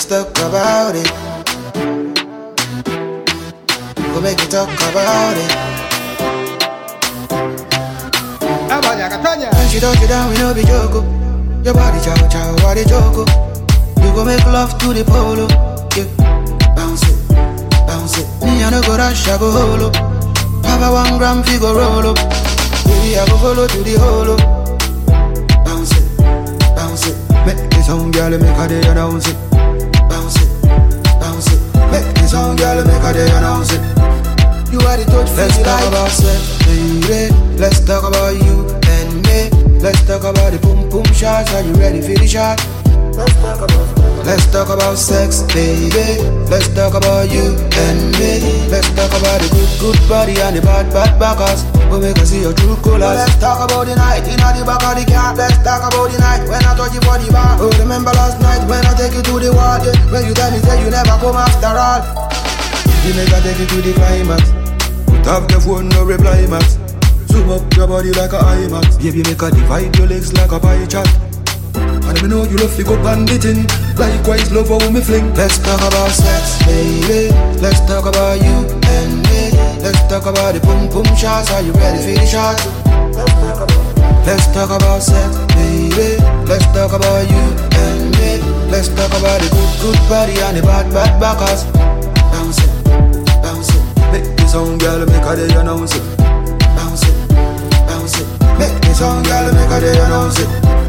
talk about it. Go make it talk about it. When she touch you down, we no be joke. Your body chow chow, body choco. You go make love to the polo. Yeah, bounce it, bounce it. Me I no go rush, I go holo. Have a 1 gram figure roll up. Baby I go follow to the holo. Bounce it, bounce it. Make this sound, girl, make her day announce it. Bounce it, bounce it. Make this sound, girl, make her day announce it. You are the touch. Let's talk about sex, baby. Let's talk about you and me. Let's talk about the boom boom shots. Are you ready for the shot? Let's talk about sex, baby. Let's talk about you and me. Let's talk about the good body and the bad backers. We make us see your true colors. Let's talk about the night in the back of the car. Let's talk about the night when I touch you for the bar. Oh, remember last night when I take you to the wall, yeah. When you tell me say you never come after all. You make I take you to the climax. Put off the phone, no reply max. Zoom up your body like a IMAX. Baby, make her divide your legs like a pie chart. And I know you love to go banditing. Likewise, love how me fling. Let's talk about sex, baby. Let's talk about you and me. Let's talk about the boom boom shots. Are you ready for the shot? Let's talk about sex, baby. Let's talk about you and me. Let's talk about the good body and the bad backers. Bounce it, bounce it. Make this sound, girl, make her day announce it. Bounce it, bounce it. Make this sound, girl, make her day announce it.